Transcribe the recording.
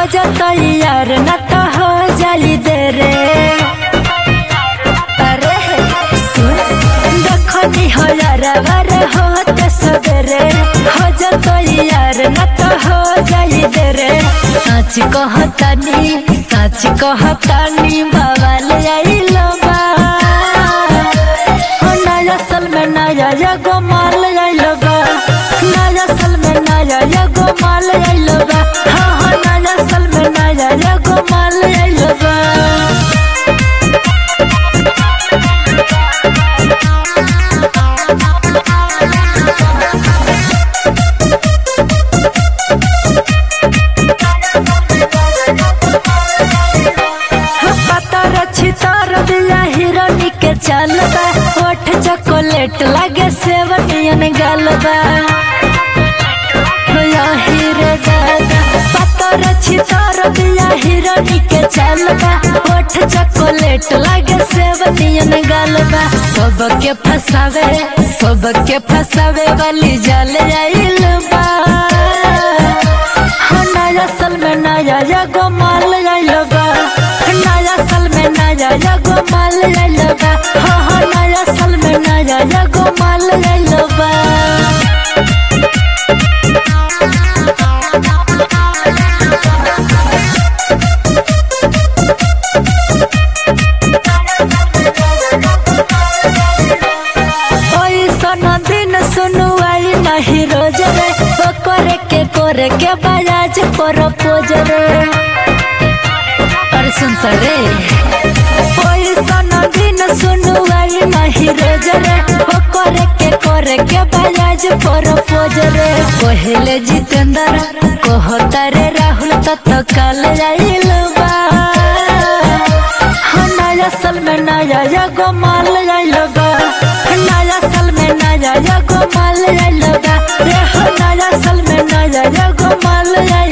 जाता यार न तो हो जाई दे रे। अरे देखनी हो यार वर होते सवेरे हो जाता यार न तो हो जाई दे रे। सच कहतानी बवाल आइलो बा हो नया साल में नया एगो माल आइलो बा। नया साल में नया एगो माल आइलो बा। हाँ नया साल में नया एगो माल आइलो बा। चल बा होठ चॉकलेट लागे सेवनियन गलबा हीरे दादा पतर छितर दिया हिरनी के चल बा होठ चॉकलेट लागे सेवनियन गलबा। सबके फसावे वाली जाल आइल बा। नया साल में नया एगो माल आइल बा। नया साल में नया एगो माल आइल बा। हाँ नया साल में नया एगो माल आइल बा। सुनुआई नहीं रोज रे करे के बजाज प्रपोज रे। और सुन रे दिन सुनुआई नहीं रोज रे करे के बजाज प्रपोज रे। पहले जितेंद्र कहता रे राहुल तत्काल आइल बा। नया साल में नया एगो माल आइल बा। नया साल में नया एगो माल आइल बा। नया साल में नया एगो माल आइल